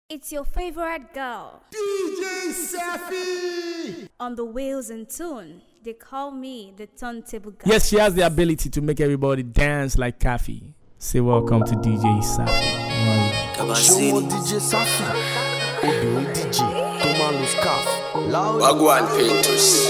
It's your favorite girl, DJ Safi. On the wheels and tune. They call me the turntable girl. Yes, she has the ability to make everybody dance like Kafi. Say welcome to DJ Safi. Show DJ Safi. Odo DJ. Tomalos Caf. Wagwan Pintus.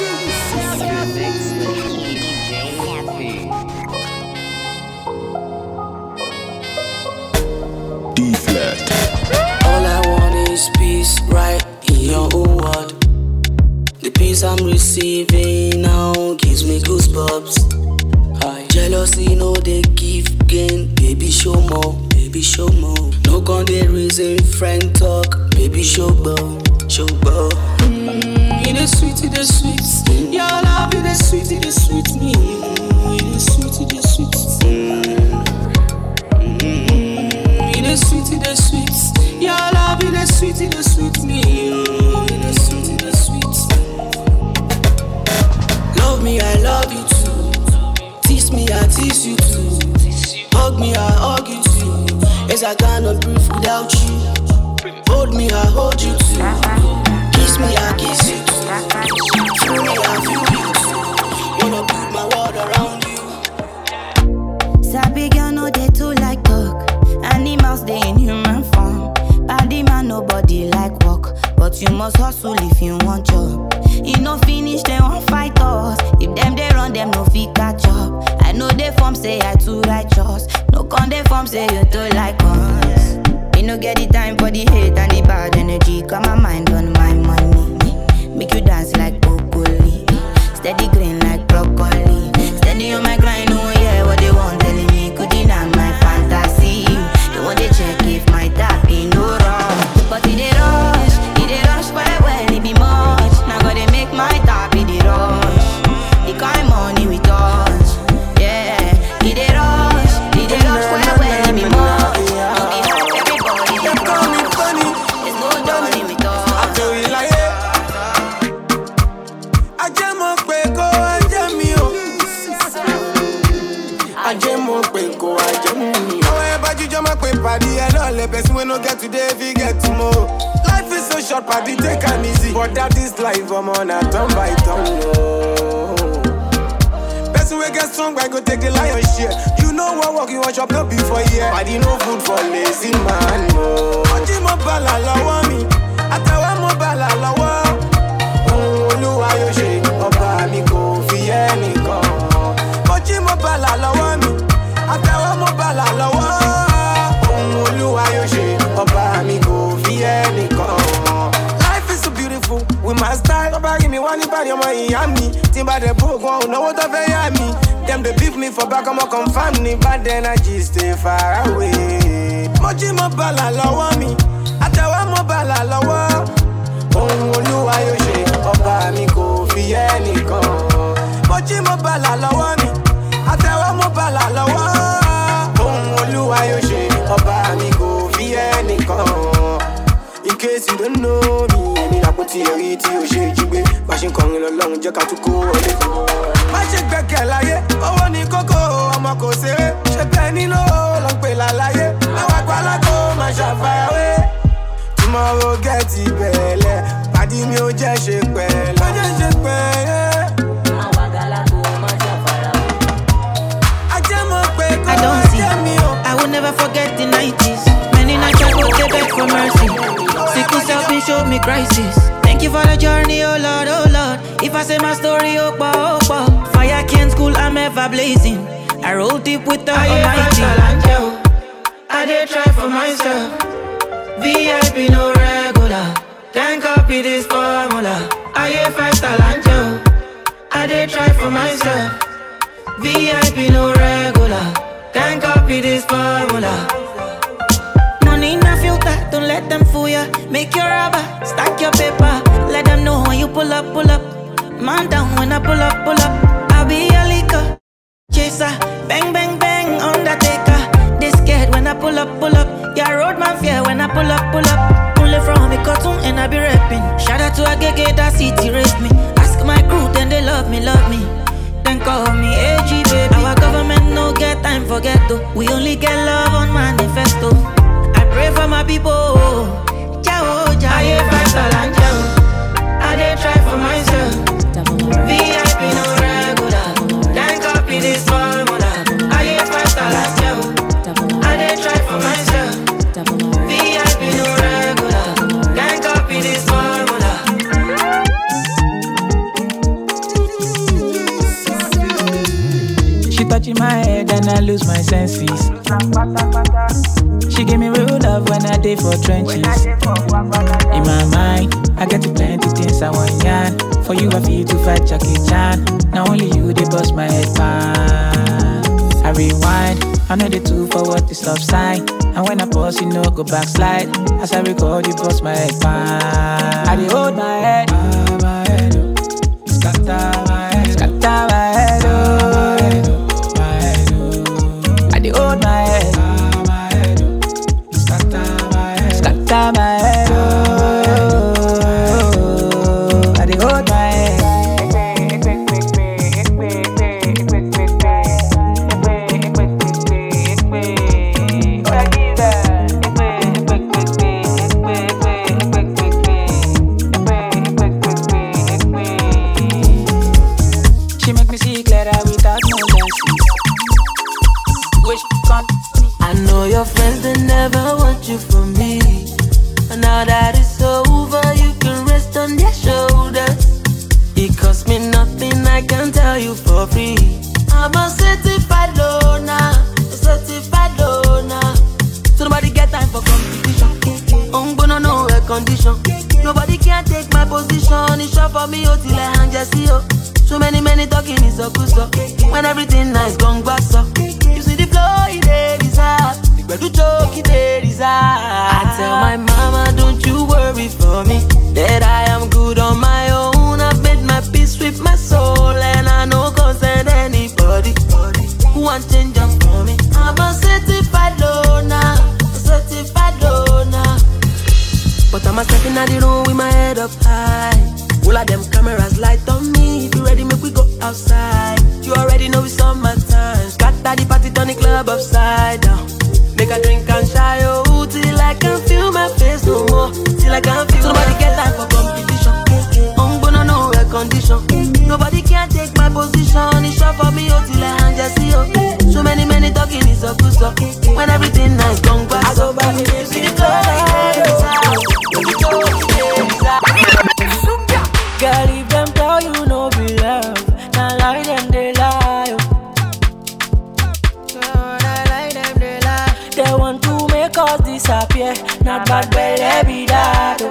D-flat. All I want is peace right in your own world. The peace I'm receiving now gives me goosebumps. Jealousy, no, they give gain. Baby, show more, baby, show more. No con they reason, friend talk. Baby, show bow, show bow. It is sweet, it is sweet. Your love, it is sweet, it is sweet. Me, it is sweet, it is sweet. It is sweet, it is sweet. Your love, it is sweet, it is sweet. Me, it is sweet, it is sweet. Love me, I love you too. Tease me, I tease you too. Hug me, I hug you too. Yes, I cannot breathe without you. Hold me, I hold you too. Kiss me, I kiss you too. Feel me, I feel you too. Wanna put my world around you. Sabi girl, no they too like talk. Animals they in human form. Body man, nobody like walk. But you must hustle if you want job. You no finish, they won't fight us. If them they run, them no fit catch up. I know they form say I too righteous. No con they form say you too like us. Me no get the time for the hate and the bad energy. Got my mind on my money. Make you dance like broccoli. Steady green like broccoli. Steady on my grind, oh yeah, what they want telling me. Could deny my fantasy. They want to check if my tap ain't no wrong. But it they rush well, it be much. Now gotta make my tap, it they rush. The kind money we touch, yeah. It they rush well, it be much. No be hurt everybody, they call me funny. There's no money we touch. I tell you like it. I jam up, go, I jam me up. I jam up, go, I jam me up. However, you jam up, party, and all the best we no get today, we get tomorrow. Life is so short, party, take an easy. But that is life, I'm on a turn by turn, no. Best we get strong, I go take the lion's share. You know what work you want shop, no before here. Body no food for lazy man, no. Oji mo bala lawa mi, atawa mo bala lawa. Olúwa yóò ṣe ọba mi kò fi ẹnìkan. Oji mo bala lawa mi, atawa mo bala lawa. Olúwa yóò ṣe ọba mi kò fi ẹnìkan. Life is so beautiful with my style. Ọba give me one ìbàdí ọmọ ìyá mi. Tí n bá dẹ̀ broke wọn ò náwó tó fẹ́ yá mi. Them they beef me for back, I'm a confirm me. Bad energy stay far away. Moji mo bala lọ́wọ́ mi, àtẹ̀wá mo bala lọ́wọ́. Ohun Olúwa yóò ṣe ọba mi kò fi ẹnìkan. Moji mo bala lọ́wọ́ mi, àtẹ̀wá mo bala lọ́wọ́. Ohun Olúwa yóò ṣe ọba mi kò fi ẹnìkan. In case you don't know me, ẹni àpótí ẹ̀rí tí ó ṣe jí gbé. Bá ṣe ń kọrin lọ́lọ́run jẹ́ ká tún kó wọlé. Má ṣe gbẹ́kẹ̀ láyé, owó ní kókó, ọmọ kò ṣeré. Ṣé bẹ́ẹ̀ nílò ló ń pè láláyé? Àwọn àgbàlagbà máa ṣàfàwé. Tomorrow get ìbẹ̀lẹ̀, pàdí mi ò jẹ́ ṣe pẹ̀lẹ́. Ó jẹ́ ṣe pẹ̀lẹ́. Àwọn àgbàlagbà máa ṣàfàwé. Ajẹ́mọ̀ pé kó ajẹ́ mi o. I will never forget the 90s. Many nights I go to beg for mercy. Sickness help me show me crisis. Thank you for the journey, oh Lord, oh Lord. If I say my story, oh bah, fire can't school, I'm ever blazing. I roll deep with the Almighty. I did try for myself. VIP no regular. Can't copy this formula. I hear 5-star angel. I did try for myself. VIP no regular. Can't copy this formula. Money in a filter, don't let them fool ya. Make your rubber, stack your paper. Let them know when you pull up, pull up. Man down when I pull up, pull up. I'll be a liquor chaser, bang, bang, bang, undertaker. They scared when I pull up, pull up. Yeah, roadman fear when I pull up, pull up. Only from me cartoon and I be rapping. Shout out to Agege, that city rape me. Ask my crew, then they love me, Then call me AG, baby. Our government no get time for ghetto. We only get love on manifesto. I pray for my people. Jah when I lose my senses. She give me real love when I day for trenches. In my mind, I get to plenty things I want yarn. For you I feel to fight Jackie Chan. Now only you they bust my head pan. I rewind, I know the 2 forward the stop sign. And when I pause, you know go backslide. As I record, you bust my head pan. I dey hold my head, scatter my head, scatter my head, I dey hold my head, scatter my head, scatter my head, I dey hold my head. I know your friends, they never want you for me. But now that it's over, you can rest on their shoulders. It cost me nothing, I can tell you for free. I'm a certified loner, a certified loner. So nobody get time for competition. But no air condition. Nobody can take my position. It's short for me, till I hang just see you. So many talking is so good, so when everything nice, gone back, so you see the flow, it is hard. But you joke, it is hard. I tell my mama, don't you worry for me, that I am good on my own. I've made my peace with my soul, and I no concern anybody who want change up for me. I'm a certified loner, a certified loner. But I'm a stepping out the room with my head up high. All of them cameras light on me. If you ready, make we go outside. You already know it's summertime. Scatter the party, turn the club upside down. Make a drink and shy, oh, till I can feel my face no more. Till I can feel. So nobody get time for competition. But no air condition. Nobody can take my position. It's short for me, oh, till I hang just see, oh. So many talking is so good, so when everything nice, gone back, I go back. You see the flow, girl, if them tell you no be love, now lie them they lie. They want to make us disappear. Not bad belly be that.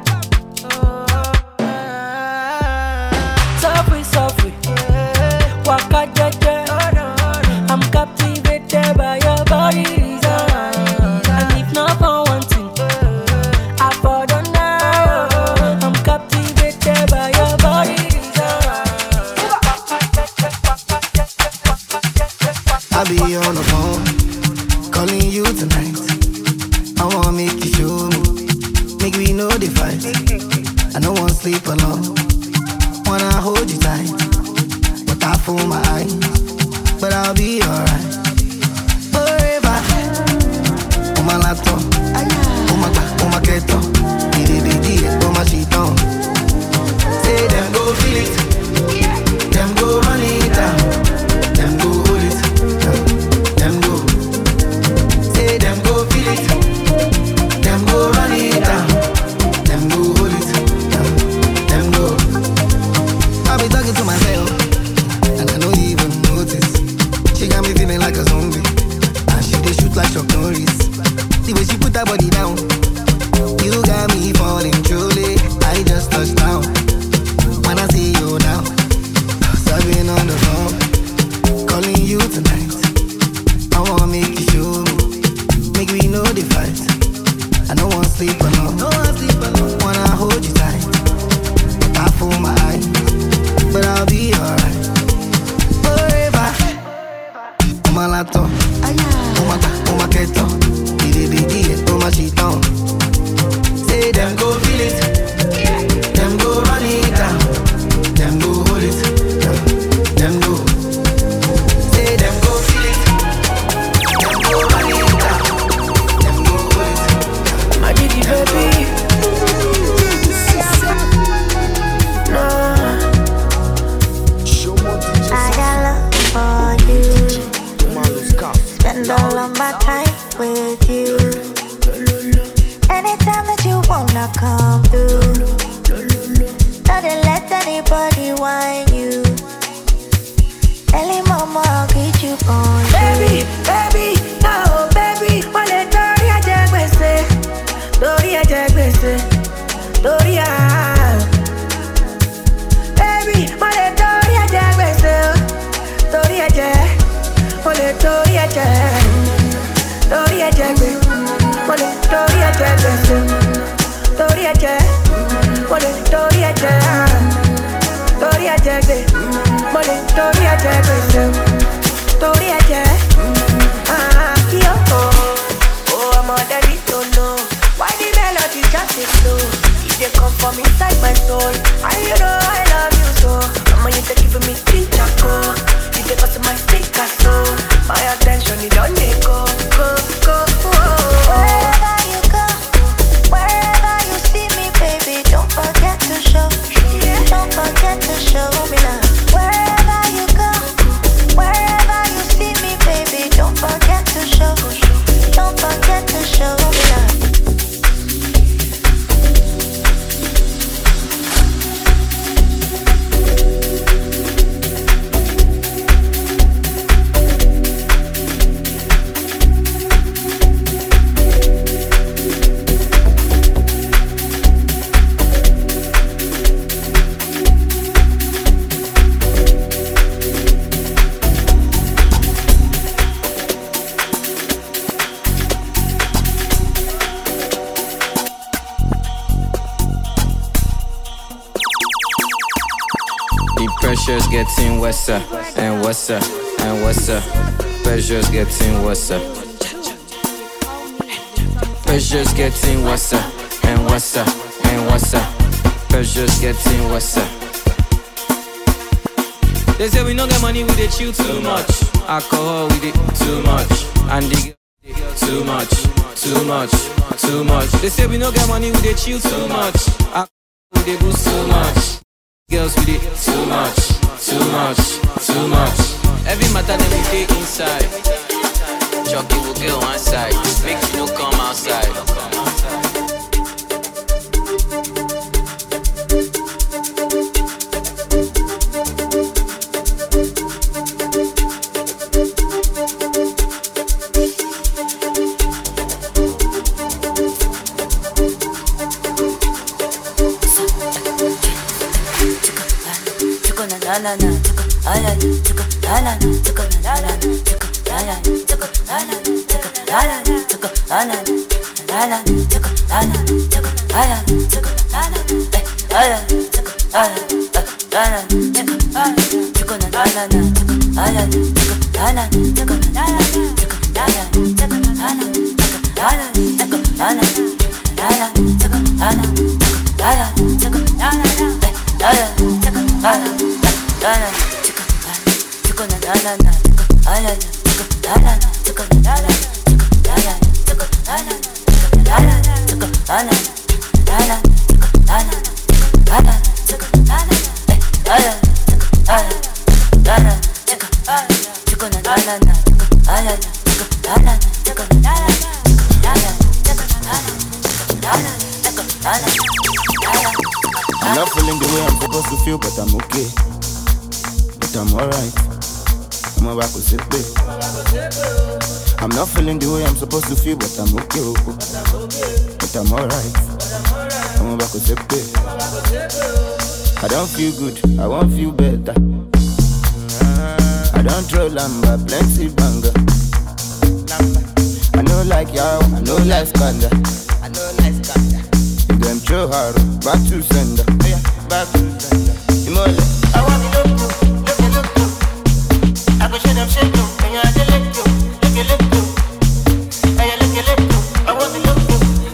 Softly, waka jaja. I'm captivated by your body design. And if not for one thing, I for the now. I'm captivated by your body design. I'll be on the phone, calling you tonight. I wanna make you show me, make we know the fight. I don't wanna sleep alone, wanna hold you tight. But I fool my eyes, but I'll be alright. Forever, on my laptop, on my keto, on my sheet on. Say them go feel it, them go run it down, them go hold it, them go. Say them go feel it, them go run it down, them go hold it, them go. I be talking to myself, and I don't even notice. She got me feeling like a zombie, and she dey shoot like Chuck Norris. The way she put her body down, you got me falling truly. I just touched down, when I see you now. So I've been on the phone, calling you tonight. I wanna make you show me, make we know the fight. I don't wanna sleep alone, wanna hold you tight. But I fool my eyes, but I'll be alright. Forever, on my laptop, on my keto, on my sheet on. Say them go feel it, them go run it down, them go hold it, them go. Say them go feel it, them go run it down, them go hold it. My Gigi baby, I got love for you. Spend all of my time with you. Anytime that you wanna come through, don't let anybody whine you. Early mama, I'll get you on. baby, jẹ gbèsè. Torí baby, mo lè torí ẹ jẹ gbèsè. Torí ẹ jẹ, mo lè torí ẹ jẹ. Torí ẹ jẹ gbèsè, mo lè torí ẹ jẹ gbèsè. Torí ẹ jẹ, mo lè torí ẹ jẹ. Torí ẹ jẹ gbèsè, mo lè torí ẹ jẹ gbèsè. Torí ẹ jẹ, yo. Oh, I'm on the beat, don't know why the melody just is slow. They come from inside my soul. And you know I love you so. Mama, you take it for me, teacher, go. You take us to my speaker, so my attention, you don't need go. Wherever you go, wherever you see me, baby, don't forget to show. Don't forget to show me love. Wherever you go, wherever you see me, baby, don't forget to show. Don't forget to show me love. Pressure's getting worse and worse and worse. Pressure's getting worse. Pressure's getting worse and worse and worse. Pressure's getting worse. They say we don't get money, we dey chill too much. Alcohol, we dey too much. And the too much, too much, too much. They say we don't get money, we dey chill too much. Alcohol, we dey boost too much. Girls with it too much, too much, too much. Every matter that we take inside. Chucky will go one side, make you no come outside. na na na, ala tuka ala tuka ala tuka ala tuka ala tuka ala tuka ala ala tuka ala tuka ala tuka ala ala tuka ala ala tuka ala tuka na na na ala tuka ala tuka ala tuka ala tuka ala tuka ala tuka ala ala tuka ala ala tuka ala ala tuka ala ala tuka na na na ala tuka ala tuka ala tuka ala tuka ala ala tuka ala ala tuka ala ala tuka ala ala tuka ala ala tuka tuka na na na ala tuka ala tuka ala ala tuka ala tuka ala. I'm not feeling the way I'm supposed to feel, but I'm okay. But I'm alright. I'm about to sit there. I'm not feeling the way I'm supposed to feel, but I'm okay. But I'm alright. I'm about to sit there. I don't feel good, I won't feel better. I don't throw lamba, plenty banger. I know like y'all, I know like scandal. Them throw her back to sender. Back to sender. Imole. I want to look. I go show them shake you. And you are the look. And you look. I want to look.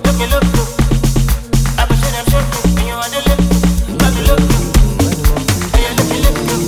I go show them shake you. And you are the look. Back to look. And you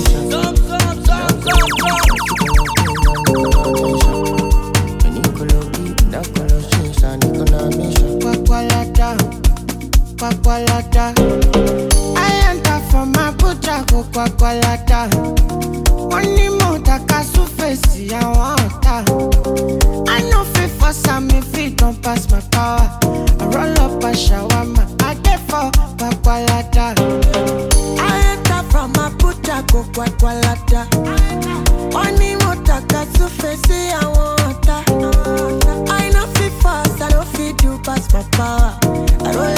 Kwakwalata, I enter from my butcher, go kwakwalata. Money motor, kasu face, I want I know fit for some, if it don't pass my power. I roll up a shawarma, I get for kwakwalata. I enter from my butcher, go kwakwalata. Money motor, kasu face, I want I know fit fast, I don't fit do pass my power. I roll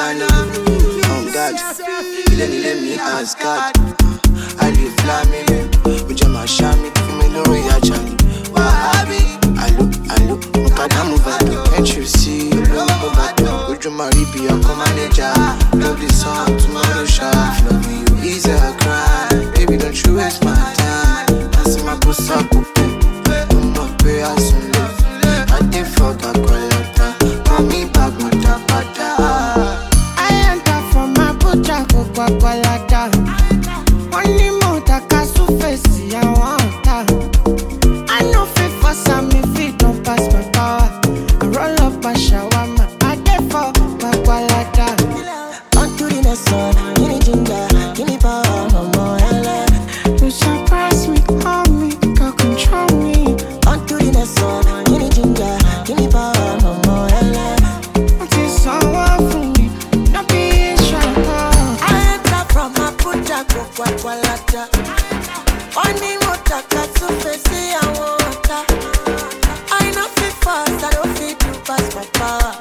Milano. Oh God, let me ask God. I live flaming, with your mashami, Fumelo, Yachani. Wahabi, I look, Mukadamu Vado, can't you see? Would you marry be a co-manager? Love this song, tomorrow shot. Love you is a crime. Baby, don't you waste my time. That's my pussy, I'm not pay as soon as I did fuck a collector. Call me back, I enter from my butcher, Coca-Cola. Only more that can face, I want that. I know fit for some if it don't pass my power. I roll up a shawarma, I get for Coca-Cola. On to the next one, give me ginger, give me power, mama, hella. You surprise me, call me, can't control me. On to the next one, give me ginger, give me power, mama, hella. Until someone for me, not be shy. I enter from my butcher, Coca-Cola. Only more that can face, I want that. I know fit fast, I don't fit to pass my power.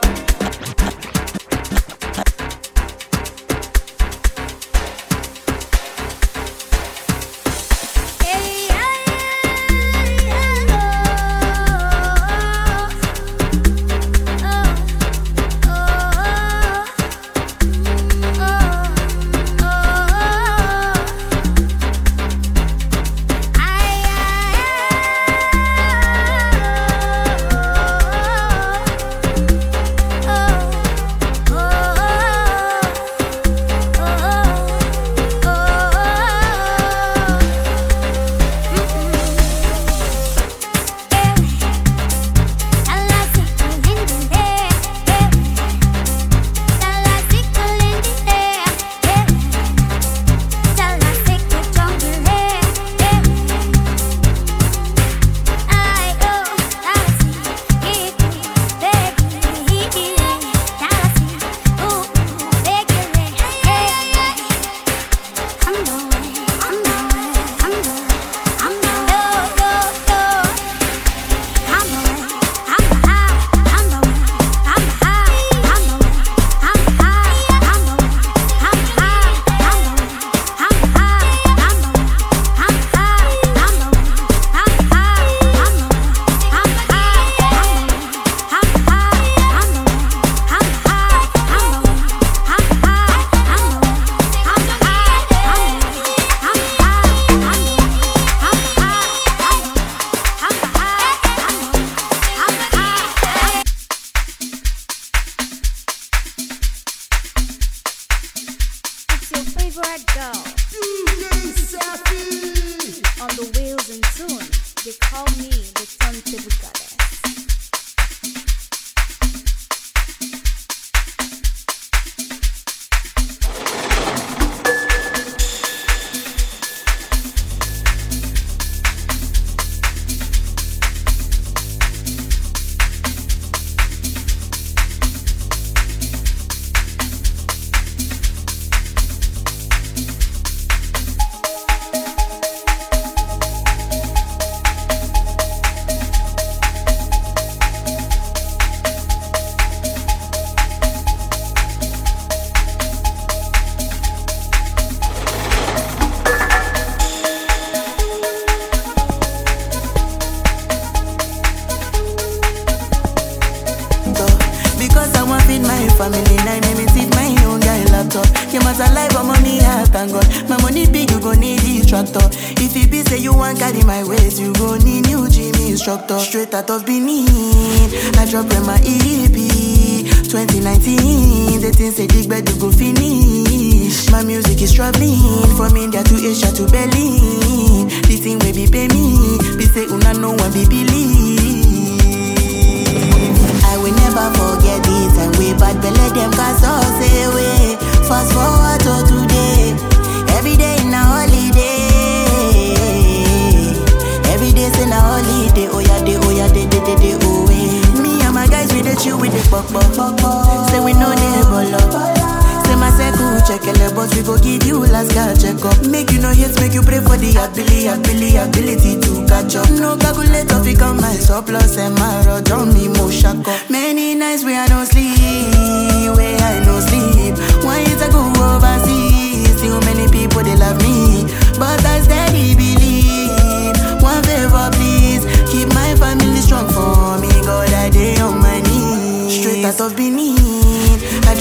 favorite girl. On the wheels and tune, they call me the turntable goddess. Straight out of Benin, I drop in my EP 2019, the things say dig bed to go finish. My music is traveling from India to Asia to Berlin. This thing will be pay me, be say una no one be believe. I will never forget this and way back belly them cause all say away. Fast forward to today, every day in a holiday. Every day say na holiday, oh yeah, day, oh yeah. Me and my guys we dey chill with the pop. Say we no dey ball up. Say my circle check but we go give you last girl check up. Make you no hate, make you pray for the ability to catch up. No calculator fi come my surplus and my rod on me mo shack up. Many nights where I don't sleep,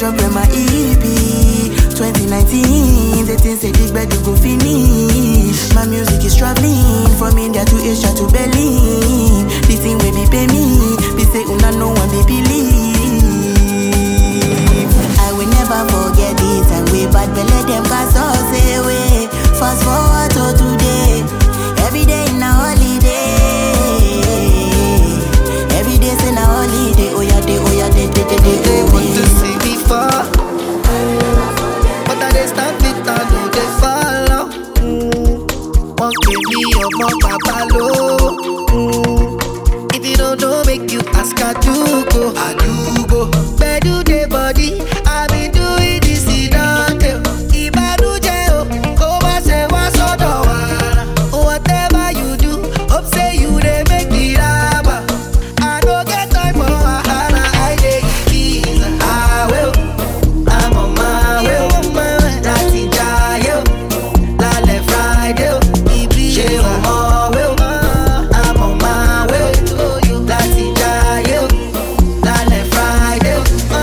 drop in my EP 2019, they think say this bed you go finish. My music is traveling from India to Asia to Berlin. This thing will be pay me, be say una no one be believe. I will never forget this and way bad belly them cause us away. Fast forward to today, every day in a holiday. Every day's in a holiday, oh yeah, day. They want to see me fall, but I they stop it, I know they follow. One baby, your mom, papa low. If you don't know, make you ask, I do go. Where do they body? I be doing this in Dante. Ibadu Jeo, Koma se wa sodo wa. Whatever you do, hope say you they make it happen. I don't get time for wahala, I dey give visa. I will, I'm on my way. Lati Jayo, Lale Friday, Ibi Sheo will. I'm on my way to you. Lati Jayo, Lale Friday.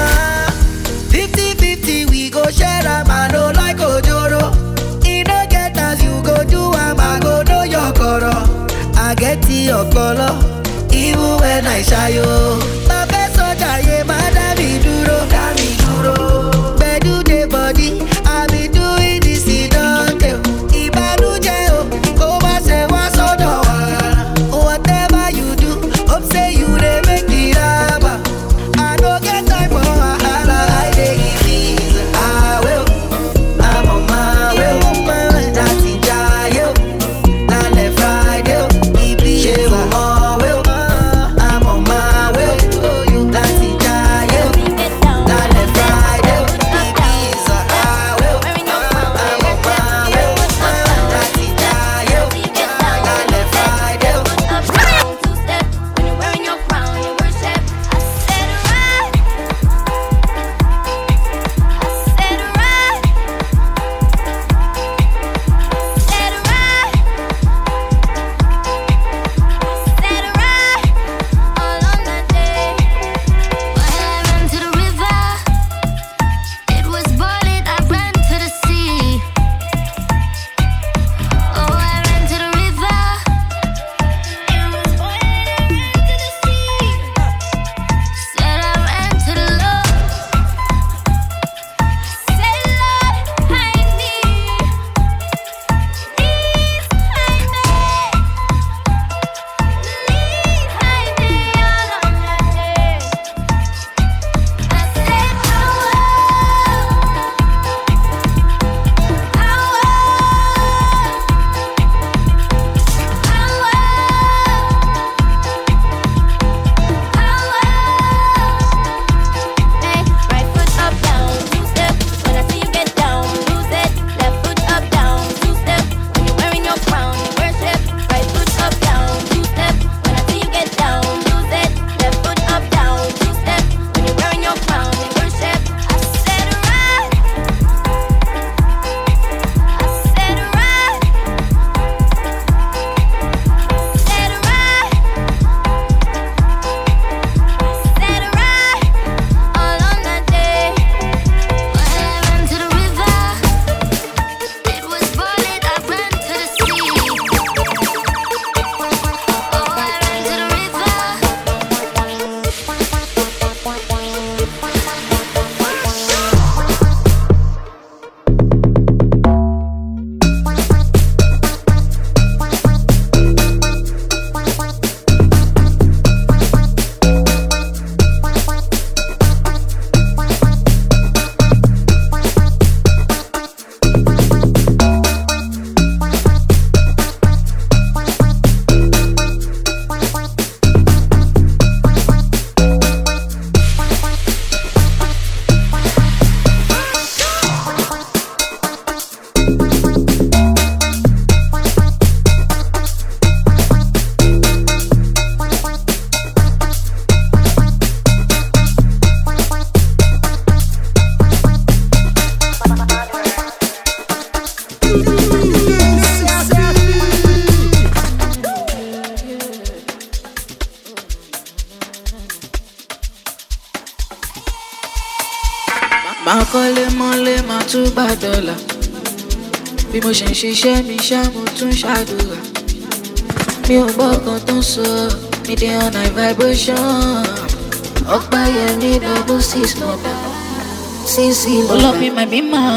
50-50 we go share am, I no like Ojoro. E no get as you go do am, I go know your koro. I get your color, even when I shy you. My best soldier, yeah, madami duro. Where do they body? I be doing this in Dante. Ibanu Jeo, Koma se wa sodo wa. Whatever you do, hope say you they make it happen. I don't get time for wahala, I dey give visa. I will, I'm on my way. Lati Jayo, Lale Friday, Ibi Sheo will. I'm on my way to máa kọ́lé mọ́lé máa tún bá dọ́là bí mo ṣe ń ṣiṣẹ́ mi ṣá mo tún ṣàdúrà mi ò gbọ́ kan tó ń sọ mi dey on high vibration ọ̀pá yẹn ní double six number sísì lọ́lọ́ mi máa bí máa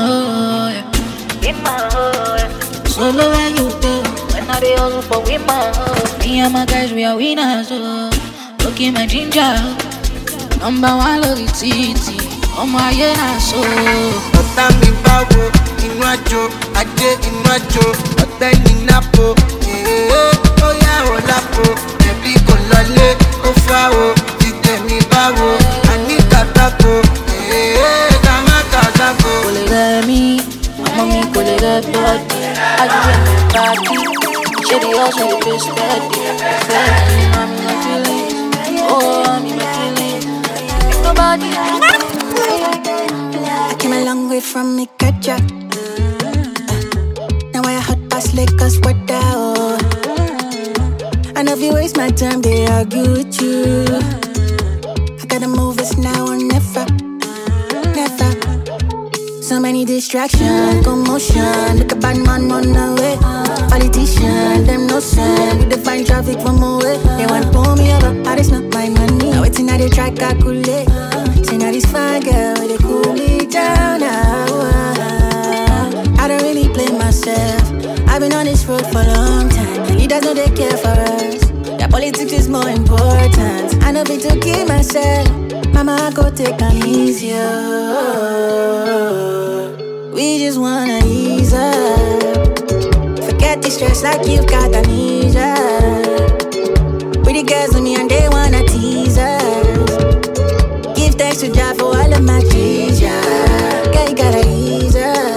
solo where you dey when I dey hustle for women me and my guys we are winners looking my ginger number one lórí títì ọmọ ayé náà so. ọ̀tá mi báwo inú àjò ajé inú àjò ọ̀tá ẹni nápò ó yá ò lápò ẹ̀bí kò lọlé ó fáwo jíjẹ mi báwo àní kàtàkó ká má kàtàkó. kò lè rẹ̀ mí ọmọ mi kò lè rẹ̀ bọ́ọ̀dì ayé mi bàdí ṣé di ọ̀sán lè fi steady steady I'm in my feelings oh I'm in my feelings nobody. I came a long way from me, gotcha. Now I hot past Lakers, what oh. I know if you waste my time, they argue with you. I gotta move, it's now or never, never. So many distractions, commotion. Look a bad man on the way. Politician, them no sense. We define traffic from away. They want to pull me over, but it's not my money. Now it's in how they try to calculate. See now this fine girl, they cool me down now. I don't really play myself. I've been on this road for a long time. Leaders know they care for us. Their politics is more important. I know be to keep myself. Mama, I go take an easier. We just wanna ease up. Forget the stress like you've got amnesia. Pretty girls with me and they wanna tease us. Give thanks to God for all of my G's, yeah. Girl, you gotta ease up.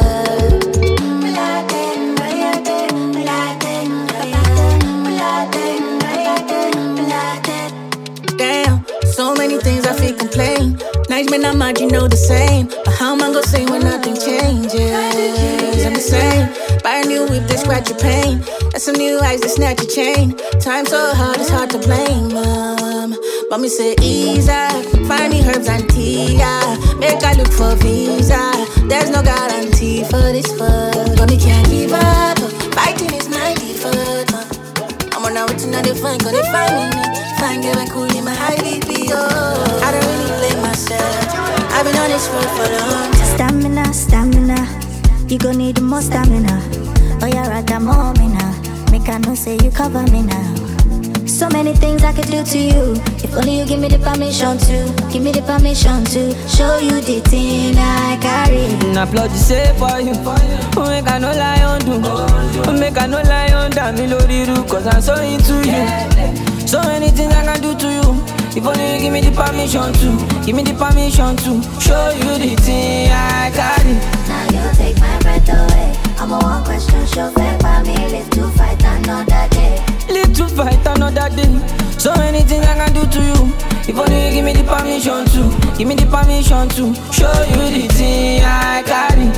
Damn, so many things I feel complain. Nights when I'm mad, you know the same. But how am I gonna say when nothing changes? I'm the same. Buy a new whip, they scratch your pain. And some new eyes, they snatch your chain. Time so hard, it's hard to blame, But me say ease up, find the herbs and tea, make I look for visa. There's no guarantee for this fuck, but me can't give up. Fighting is my default. I'm on out to they find, gonna find me. Find girl and cool in my high BP, I don't really blame myself. I've been on this road for long time. Stamina, stamina, you gon' need more stamina. Oh yeah, right, I'm on me now. Make I know say you cover me now. So many things I could do to you. If only you give me the permission to. Give me the permission to show you the thing I carry. I applaud you say for you. Make I no lie on do. Make I no lie on damn me lori ru. Cause I'm so into you. So many things I can do to you. If only you give me the permission to. Give me the permission to show you the thing I carry. Now you take my breath away. I'm a one question show fake by me. Live to fight another day. Live to fight another day. So many things I can do to you. If only you give me the permission to. Give me the permission to show you the thing I carry.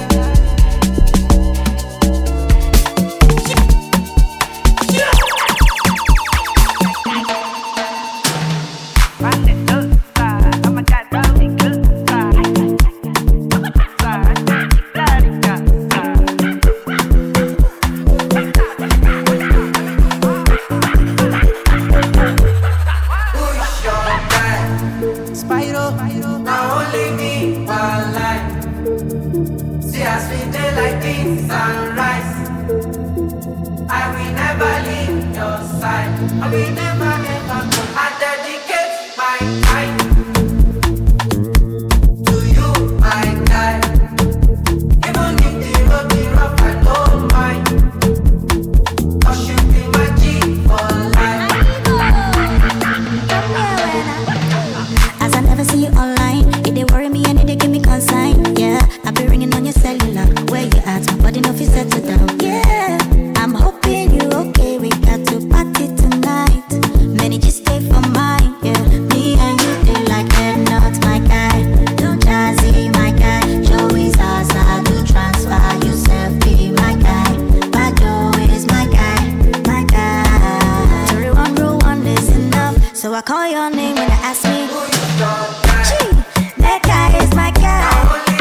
So I call your name when they ask me. Gee, that guy is my guy.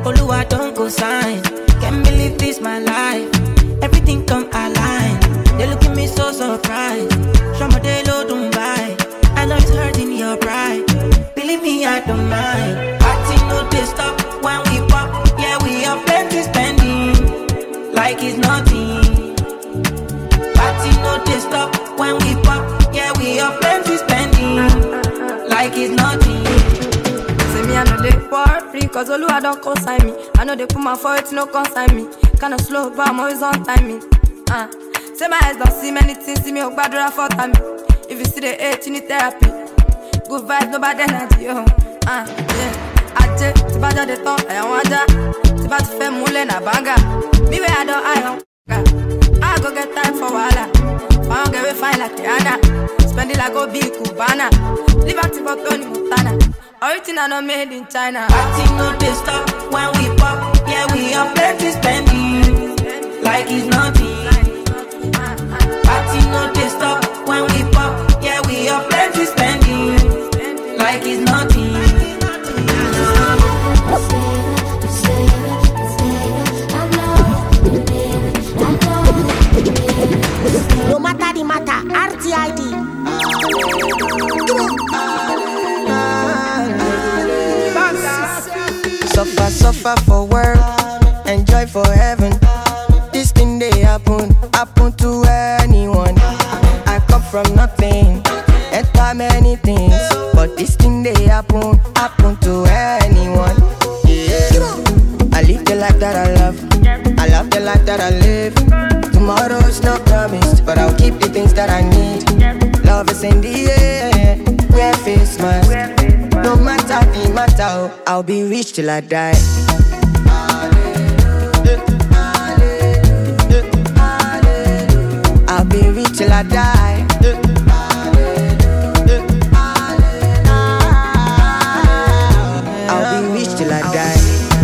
Oluwa don't go sign. Can't believe this my life. Everything come align. They look at me so surprised. Shama de lo Dubai. I know it's hurting your pride. Believe me, I don't mind. Party no they stop when we pop. Yeah, we have plenty spending like it's nothing. Party no they stop when we pop. Yeah, we have plenty spending like it's nothing. Say me I know they worry, cause Oluwa don't consign me. I know they put my foot, no consign me. Kinda slow, but I'm always on timing. Say my eyes don't see many things, see me oh bad for time. If you see the hate, you need therapy. Good vibes, no bad energy, yeah. Aje, tiba jade ton, ayan waja. Tiba ti fe mule na banga. Me where I don't, I go get time for wala. I don't get we fine like Rihanna. Spend it like Obi Cubana. Live active for Tony Montana. Original not made in China. Party no they stop when we pop. Yeah, we have plenty spending like it's nothing. Party no they stop when we pop. Yeah, we have plenty spending like it's nothing. No matter the matter, RTID. Suffer for work, enjoy for heaven. This thing they happen to anyone. I come from nothing, enter many things, but this thing they happen to anyone. Yeah. I live the life that I love the life that I live. Tomorrow's not promised, but I'll keep the things that I need. Love is in the air, wear face mask. No matter the matter, I'll be rich till I die. I'll be rich till I die. I'll be rich till I die.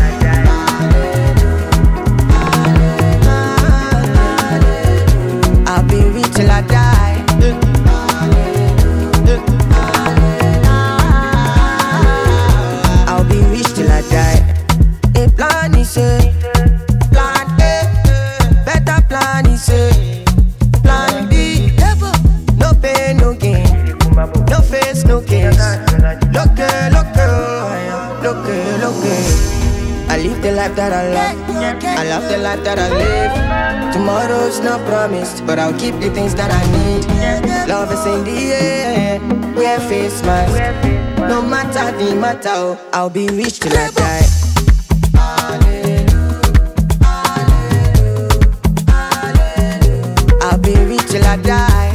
I'll be rich till I die. I'll be rich till I die. A plan is a plan A, better plan is a plan B. No pain, no gain, no face, no case. Look, I live the life that I love. I love the life that I live. Tomorrow's not promised, but I'll keep the things that I need. Love is in the air, wear face mask. No matter the matter, I'll be rich till I die. I'll be rich till I die.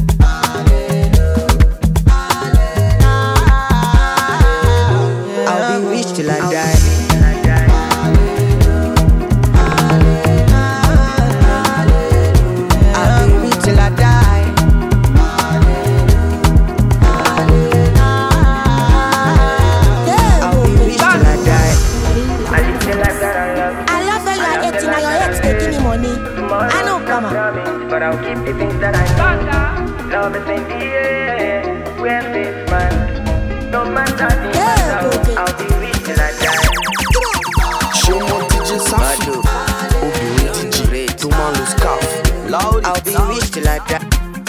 I'll be rich till I die. I'll be rich till I die. I'll be rich till I die. I live the life that I love. I love how you are 18 and your ex taking the money. I know, come on. But I'll keep the things that I need. Love is in the air, wear face mask. No matter the matter, I'll be rich till I die. Show more DJ Safi. Obìnrin DJ tó máa lo scarf. I'll be rich till I die.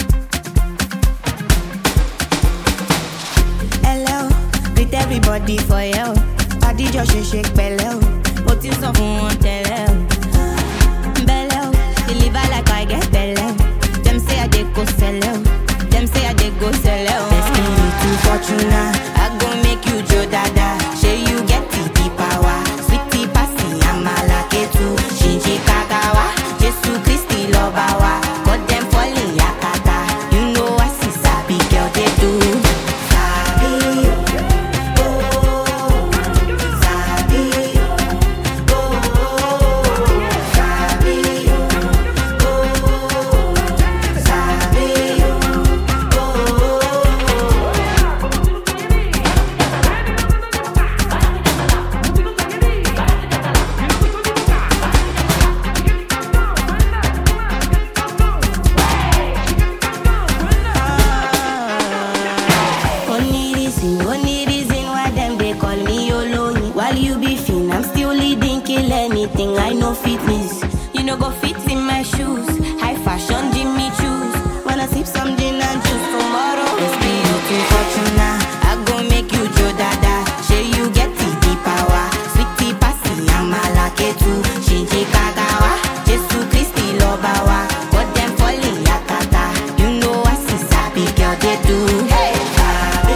Hello, greet everybody for you. Body just shake pẹ̀lẹ́ o. Mo ti sọ fún wọn tẹ́lẹ̀ o. Bẹ́lẹ̀ o, deliver like I get bẹ́lẹ̀ o. Dem say I dey go sell o. Dem say I dey go sell o. Destiny to Fortuna, I go make you Joe Dada. Shey you get the power. Sweetie pasi amala ketu. Shinji kakawa, Jesu Christi lọba wa. Got them falling yakata. You know I see sabi girl they do. Sabi, oh, sabi. fitness. You know go fit in my shoes. High fashion Jimmy choose. Wanna sip some gin and juice tomorrow. Let's be okay fortuna. I go make you Joe Dada. Say you get the power. Sweetie passy I'm a lucky too. Shinji Kagawa. Jesu Christi Lobawa. But them falling yakata. You know I see sabi girl they do. Hey, sabi.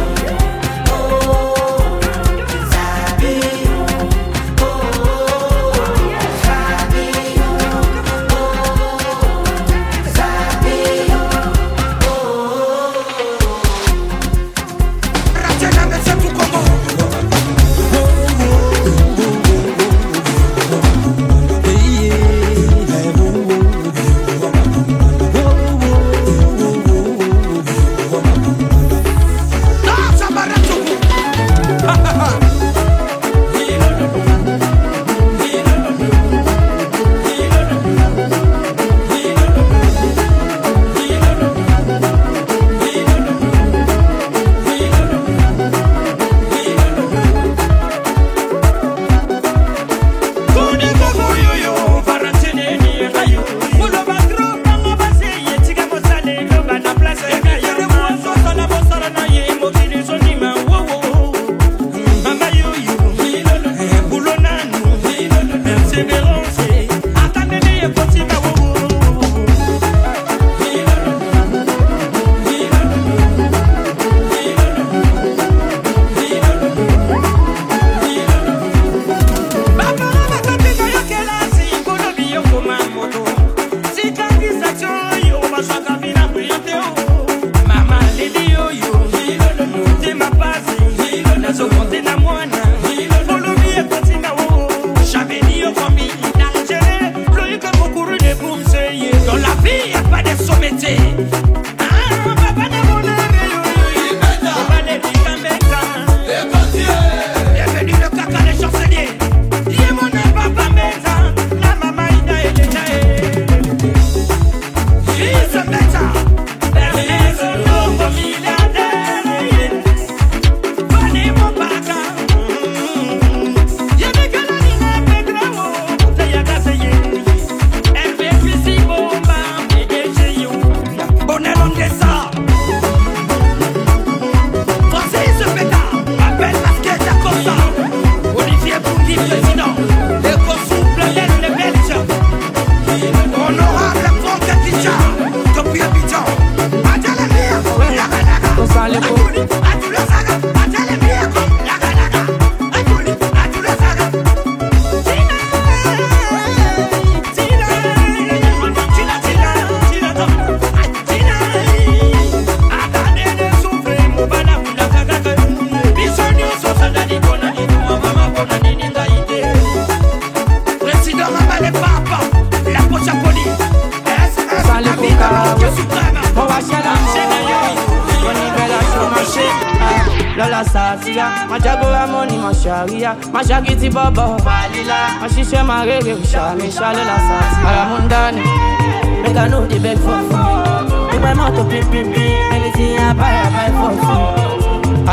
Lola Satia, ma jagora money, ma sharia, ma shagiti baba, Malila, ma shisha ma reggae, me Lola Satia. Aramundani, make I know the beg for food. Make my mouth pimp, anything I buy for food.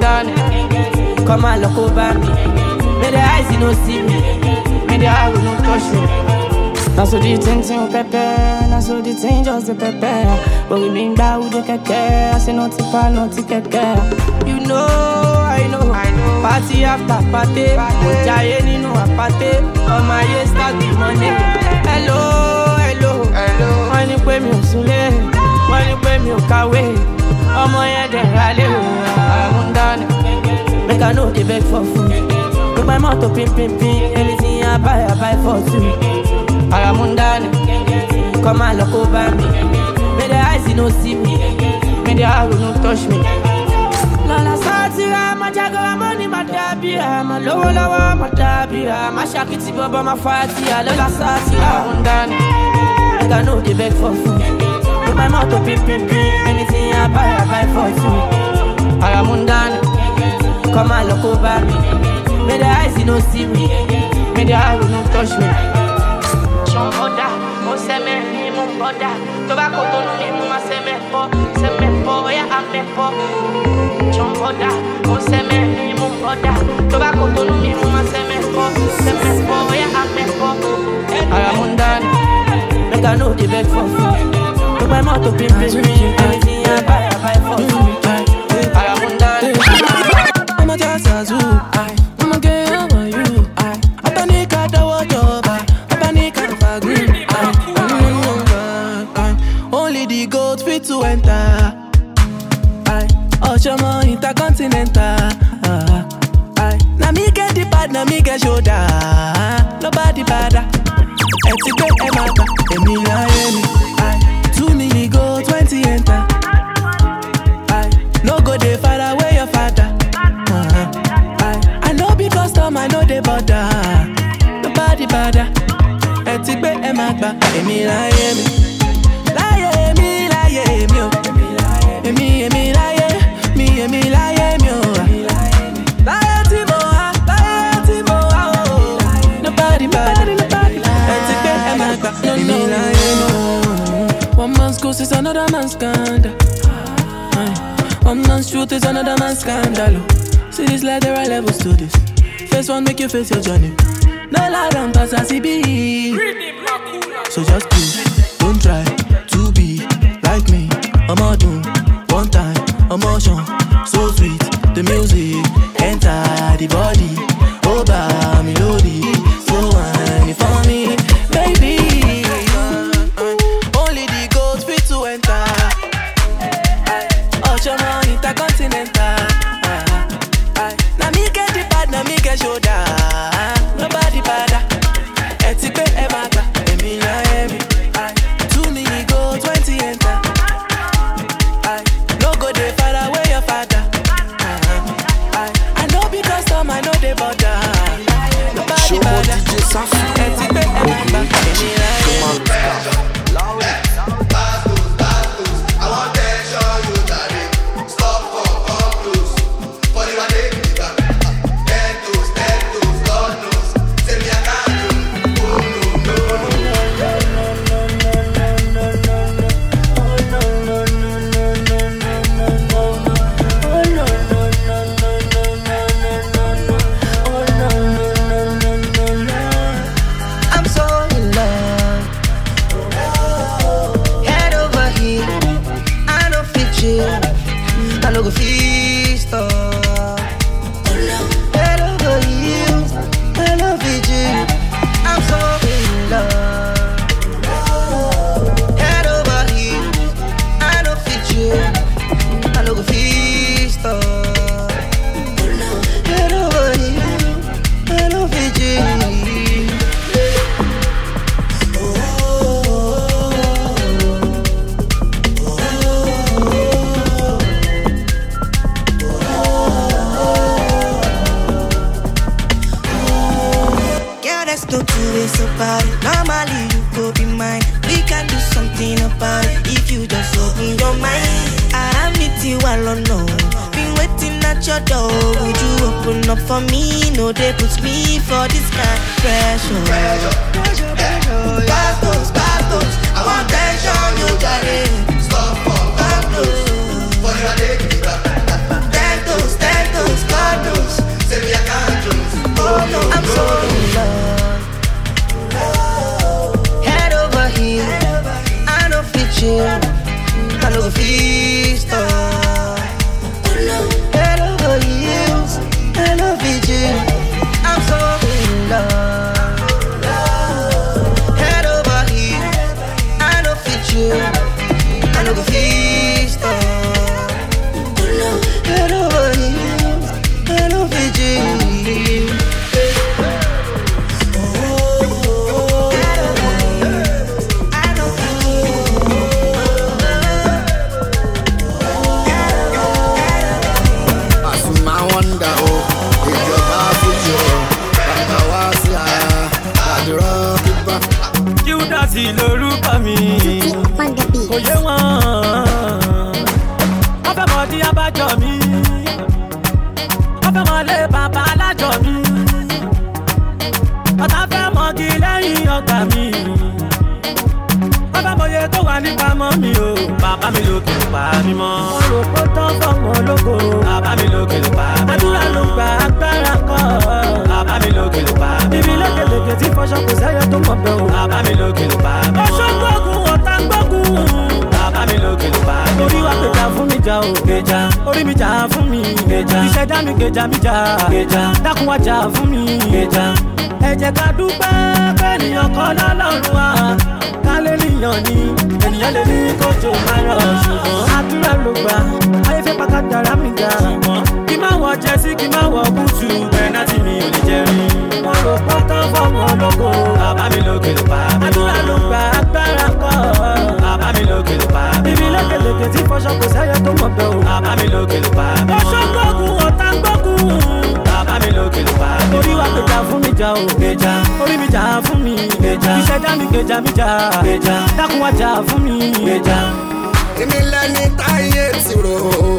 Aramundani, come and look over me. May the eyes no see me, may the eye will not touch me. Now so the thing pepe, now so the thing just the pepe. But we mean that with the keke, I say no keke. You know, I know. Party after party, Mojaye ni no apate. On my ear start the money. Hello. Money pay me usule, money pay me ukawe. Omo ye de rale, I'm done. Make I know the beg for food. Make my mouth pimp, anything I buy for two. Aramundani, come and look over me. May the eyes no see me, may the eye will not touch me. Lola Satia, ma jagora money, ma dabia, ma lola, ma dabia, ma shakiti baba, ma fatia. Lola Satia, Aramundani, I know the beg for food. With my mouth pimp, anything I buy for two. Aramundani, come and look over me. May the eyes no see me, may the eye will not touch me. Chomboda, mo seme ni mo boda. Tobacco tonu ni mo seme po, ya ame po. Chomboda, mo seme ni mo boda. Tobacco tonu ni mo seme po, ya ame po. to pimp it. Anything I buy for you. I'm a just as you. I'm a girl, how are you? I panic at the water, I panic at the green. Only the gold fit to enter. Oshama intercontinental. Now me get the bad, now me get shoulder. Nobody bada. Etiquette emaka, Emilia Emi. 2 million go 20 enter. No go dey far away your father. I know because some I know they bother. Nobody bada. Etiquette emaka, Emilia Emi. Lie me, lie me, oh. Emi lie. Me lie me oh. Lie Timo oh. Nobody bad. No. One man's ghost is another man's scandal. One man's truth is another man's scandal. See this like there are levels to this. First one make you face your journey. No lie down cause I see be. So just do, don't try to be like me. I'm all doing one time. Emotion, so sweet, the music enter the body. Oba melody, so whiny for me, baby. Only the gold fit to enter. Oshama intercontinental. Now me get the bad, now me get shoulder. Nobody bada. Etiquette emaka, Emilia Emi. 2 million go 20 enter. No go dey far away your father. I know because some I know they bother. Nobody bother. Etiquette emaka, Emilia Emi. I want to show you that stop for come close. For the one day we got 10 toes, God knows. Say me I can't do. Oh no. I'm so in love. Head over here, I don't fit you. I no go feast up. Head over heels, I love you. I'm so in love. Head over here, I don't fit you. I no go feast up. Head over heels, I love you. Girl, there's no two ways about it. Normally you go be mine. We can do something about it if you just open your mind. I meet you alone, no. Been waiting at your door. Would you open up for me? No, they put me for this kind of pressure. Bastos, I want tension, you got it. Stop for God knows. For the day we got tentos, God knows. Say me I can't choose. Oh no, I'm so in love. Head over here, I don't fit you. I no go feast up. Head over heels, I love you. I'm so in love. Head over here, I don't fit you. I no go feast up. Head over heels, I love you. Júdásì lórúkọ mi, kò yé wọn. Wọ́n fẹ́ mọ dí abájọ mi, wọ́n fẹ́ mọ lé bàbá alájọ mi. Ọ̀tá fẹ́ mọ́gi lẹ́yìn ọgbà mi. Wọ́n fẹ́ mọye tó wà nípa mọ́ mi o. Bàbá mi lókè ló pa mí mọ́. Wọ́n rò pé tán fọ́mọ lóko. Bàbá mi lókè ló pa mí mọ́. Àdúrà ló gba agbára kọ́. Bàbá mi lókè ló pa mí mọ́. Ibi lékeleke tí fọṣọ kò sẹ́yẹ tó mọ̀ bẹ́ẹ̀ o. Bàbá mi lókè ló pa mí mọ́. Ọṣọ́ gbógun ọ̀tá gbógun. Bàbá mi gbèjà orí mi jà fún mi gbèjà ìṣẹ̀dá mi gbèjà mi jà gbèjà dákun wá jà fún mi gbèjà ẹ jẹ́ ká dúpẹ́ pé ènìyàn kan lọ́lọ́run wa ká lè níyàn ni ènìyàn lè ní kójó máa rọ̀ ṣùgbọ́n àdúrà ló gbà ayé fẹ́ pàkà dára mi ga ṣùgbọ́n kí má wọ jẹ́sí kí má wọ búùtù pẹ́nátì mi ò lè jẹ́rìí wọ́n rò pọ́tán fọ́ọ̀mù ológo bàbá mi lókè ló pa mí àdúrà ló gbà agbára kọ́ bàbá mi lókè ló pa mí bíbí lékeleke tí fọṣọ kò sẹ́yẹ tó mọ̀ bẹ́ẹ̀ o bàbá mi lókè ló pa mí fọṣọ gbógun ọ̀tá gbógun bàbá mi lókè ló pa mí orí wa gbèjà fún mi jà o gbèjà orí mi jà fún mi gbèjà ìṣẹ̀dá mi gbèjà mi jà gbèjà dákun wá jà fún mi gbèjà. èmi lẹni táyé ti rò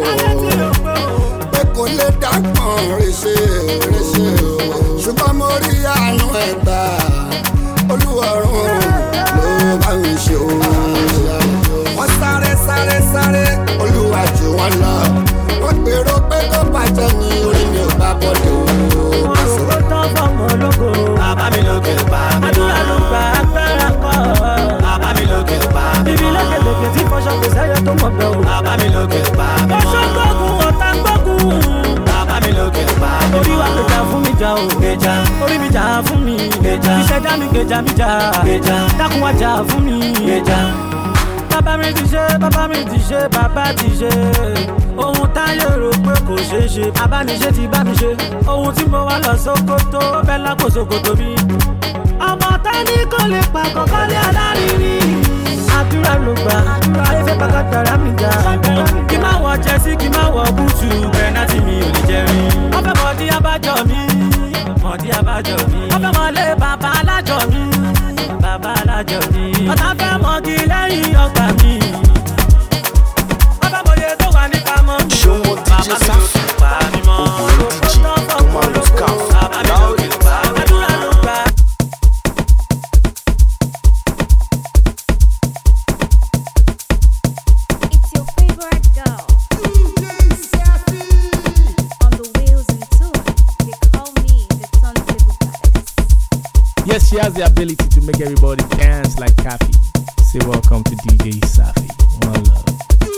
pé kò lè dàgbọ́n ríṣe ṣùgbọ́n mo rí àánú ẹ̀gbà olúwarùn ló bá mi ṣe o. wọ́n sáré sáré sáré olúwa jù wọ́n lọ wọ́n gbèrò pé kó bàjẹ́ ní orí mi ò bá bọ́dọ̀ o. ó tán fọmọ ológo bàbá mi lókè ló pa mí àdúrà ló gbà agbára kọ́ bàbá mi lókè ló pa mí bíbí lékeleke tí fọṣọ kò sẹ́yẹ tó mọ̀ bẹ́ẹ̀ o bàbá mi lókè ló pa mí fọṣọ gbógun ọ̀tá gbógun bàbá mi lókè ló pa mí orí wa gbèjà fún mi jà o gbèjà orí mi jà fún mi gbèjà ìṣẹ̀dá mi gbèjà mi jà gbèjà dákun wá jà fún mi gbèjà. bàbá mi ti ṣe bàbá mi ti ṣe bàbá ti ṣe ohun táyé rò pé kò ṣeé ṣe abániṣe ti bá mi ṣe ohun tí mo wá lọ Sókótó bẹ́ẹ̀ lápò Sókótó mi. ọmọ tání kò lè pa kọ̀ọ̀kan lé alárinrin àdúrà ló gbà ayé fẹ́ pàkà dára mi ga kí má wọ jẹ́sí kí má wọ búùtù pẹ́nátì mi ò lè jẹ́rìí. wọ́n fẹ́ mọ̀dí abájọ mi mọ̀dí abájọ mi wọ́n fẹ́ mọ̀lé bàbá alájọ mi bàbá alájọ mi ọ̀tá fẹ́ mọ̀gí lẹ́yìn ọgbà mi wọ́n fẹ́ mọ̀yé tó wà ní pamọ́ mi bàbá mi ló ti pa mí mọ́ ọ̀tá fọ́ọ̀mù olóko bàbá mi ló ti pa mí àdúrà ló gbà. Yes, she has the ability to make everybody dance like Kafi. Say welcome to DJ Safi. One love.